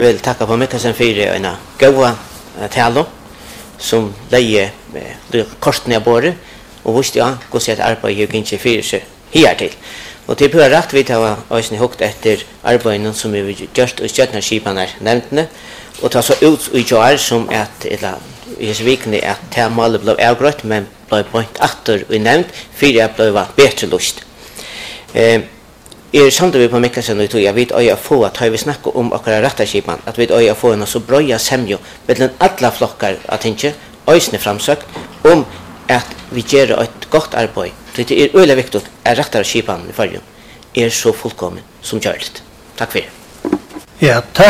vil takka på Mikkelsen for en gåa talo som leie kortene av båret og visste ja, hvordan et arbeid jo ikke fyrir seg her til. Og til pura rett vi tar også hukt etter arbeidene som vi gjort og stjøtnerskipene nevntene og ta så ut i år som at i disse vikene at temalet ble avgrøtt men ble bønt atter og nevnt for at det ble bedre lust. Samtidig på Mikkelsen og jeg vet å få at vi snakker om akkurat retterskipene at vi å få en så brøya semjo mellom alle flokker at ikke øysene framsøkt om at vi gjør et godt arbeid. Det øyelig viktig at retterskipene i fargen så fullkommen som gjør det. Takk for det. Ja,